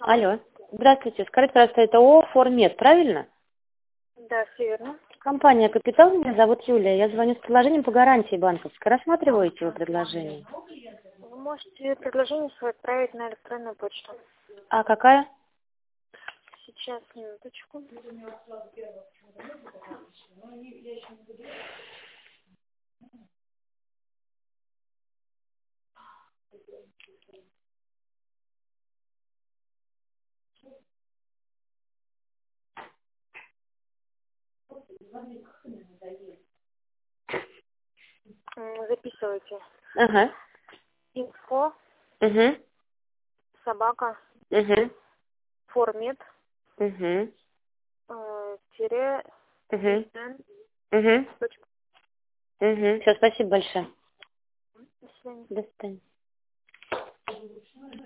Алло. Здравствуйте. Скажите, пожалуйста, это ООО «Формед», правильно? Да, все верно. Компания «Капитал», меня зовут Юлия. Я звоню с предложением по гарантии банковской. Рассматриваете вы предложение? Вы можете предложение свое отправить на электронную почту. А какая? Сейчас, минуточку. Записывайте. Ага. Info, Угу. собака, Угу. формет, Угу. тире, Угу. н, Угу. точка. Угу. Все, спасибо большое. До свидания. До свидания.